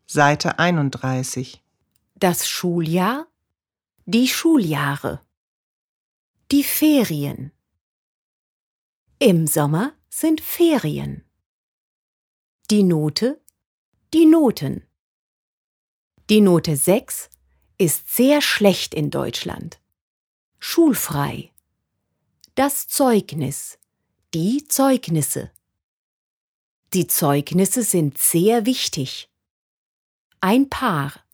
Seite 31. Das Schuljahr, die Schuljahre, die Ferien. Im Sommer sind Ferien. Die Note, die Noten. Die Note 6 ist sehr schlecht in Deutschland. Schulfrei. Das Zeugnis, die Zeugnisse. Die Zeugnisse sind sehr wichtig. Ein Paar.